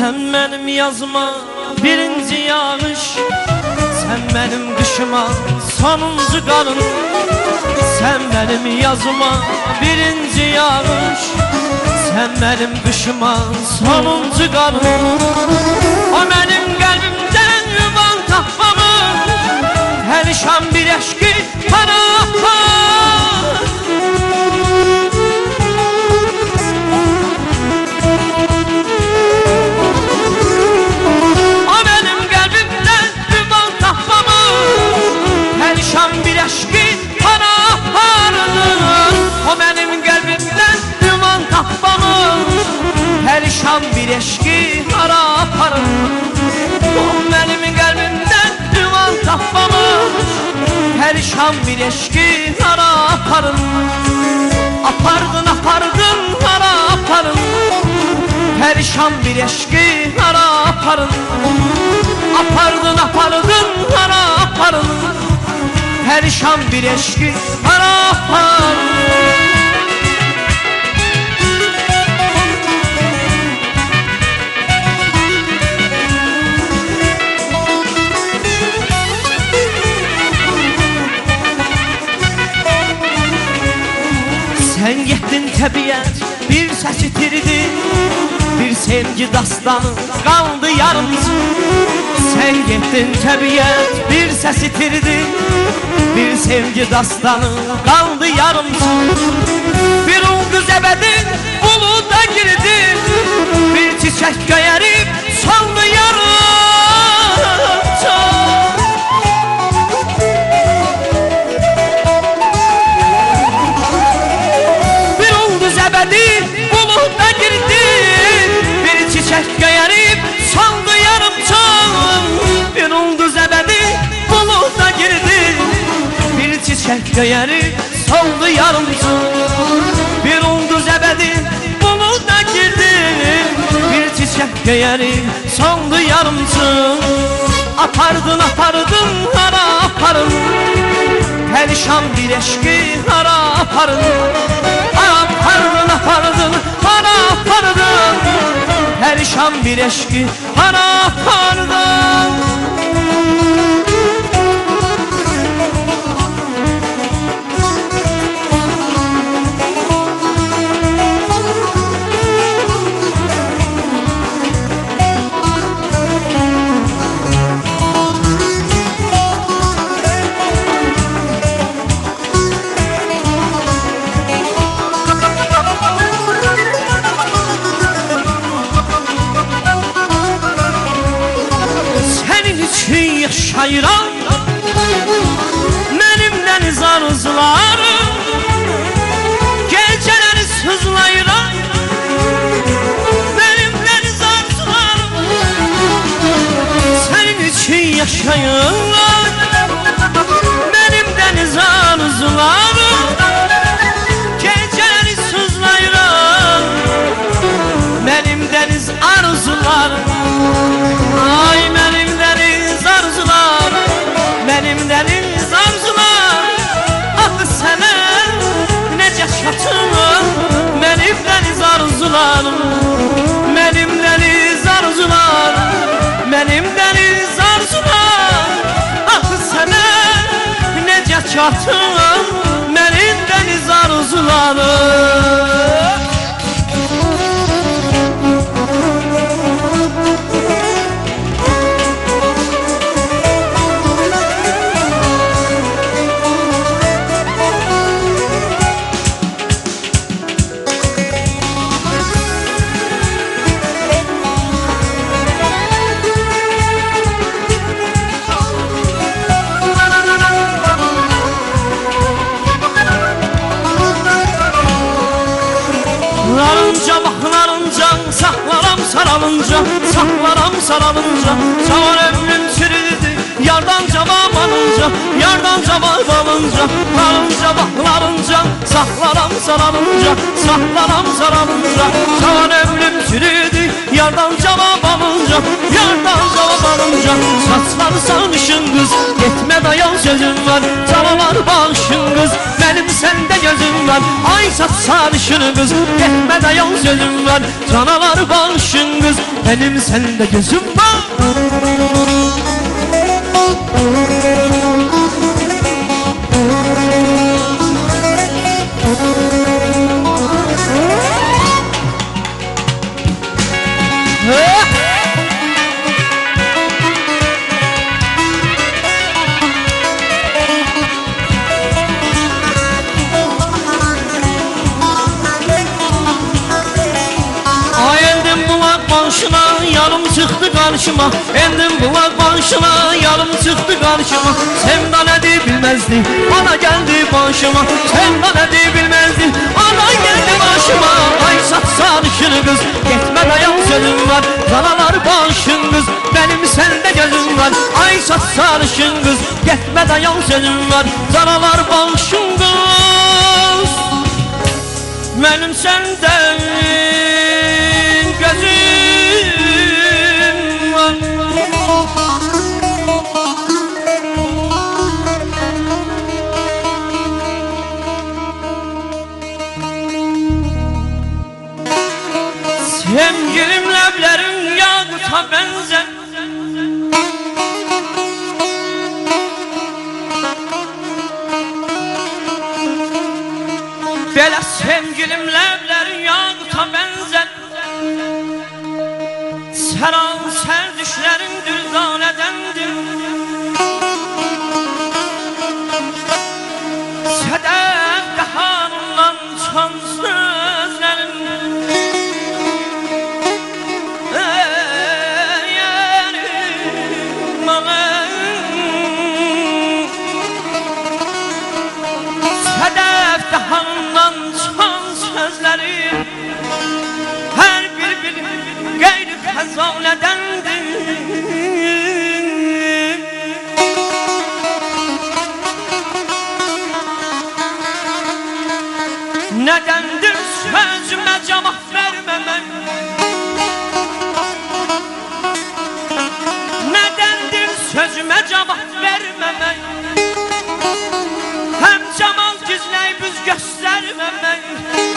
Sen benim yazma birinci yağış, sen benim kışıma sonuncu karın. Sen benim yazma birinci yağış, sen benim kışıma sonuncu karın. O benim kalbimden yuvan tapmamı, perişan bir eşki bana bir eşki bana aparır. O benim kalbimden duman tapmamış, perişan bir eşki bana aparır. O benim kalbimden duman tapmamış, perişan bir eşki bana aparır. Apardın apardın bana aparır, perişan bir eşki bana aparır. Apardın apardın bana aparır, perişan bir eşki arafar. Sen gittin təbiət bir səs itirdi, bir sevgi dastanı qaldı yarımcı. Sen gittin təbiət bir səs itirdi, bir sevgi dastanı kaldı yarımcı. Bir ulqız əbədin buluda girdi, bir çiçək göyərib saldı yarımca. Bir ulqız əbədin buluda girdi, bir çiçək göyərib saldı yarımca. Bir ulqız əbədin buluda girdi, çiçək göyərib soldu yarımcı. Bir ulduz əbədi buluda girdi, bir çiçək göyərib soldu yarımcı. Apardın apardın hara aparın, perişan bir eşki hara aparın. Apardın apardın hara apardın, perişan bir eşki hara aparın. Yaşayıram benim deniz arzularım, geceleri sızlayıram benim deniz arzularım. Senin için yaşayıram benim deniz arzularım, geceleri sızlayıram benim deniz arzularım. Ay benim deniz arzular, benim deniz arzular. Ah sənə necə çatım, benim deniz arzularım. Benim deniz arzular, benim deniz arzular. Ah sənə necə çatım, benim deniz arzularım. Saklaram saralınca, saklaram saralınca, çavar ömrüm çürüdü yardan cevap alınca, yardan cevap alınca. Larınca baklarınca, saklaram saralınca, saklaram saralınca, çavar ömrüm çürüdü Yardan cevap alınca, yardan cevap alınca saçları sarmışın kız, gitme dayan sözüm var. Canavar bağışın kız, benim sende gözüm var. Ay saç sarışın kız, gitme dayan sözüm var. Canavar bağışın kız, benim sende gözüm var. Yarım çıktı karşıma, endim bulak başına. Yarım çıktı karşıma, sevda nedir bilmezdi, ana geldi başıma. Sevda nedir bilmezdi, ana geldi başıma. Ay saç sarışın kız, gitme dayan sözüm var. Canavar başın kız, benim sende gözüm var. Ay saç sarışın kız, gitme dayan sözüm var. Canavar başın kız, benim sende gözüm. Sevgilim leblerin yakuta benzer, böyle sevgilim leblerin yakuta benzer. Seran ser düşlerin dürdanedendir, sedef dahanından çan sözlerin. Sedef dahanından çan sözleri, her bir gayri kazanedendir. Nedendir sözüme cevap vermemek? Nedendir sözüme cevap vermemek? Hem cemal gizleyip göstermemek?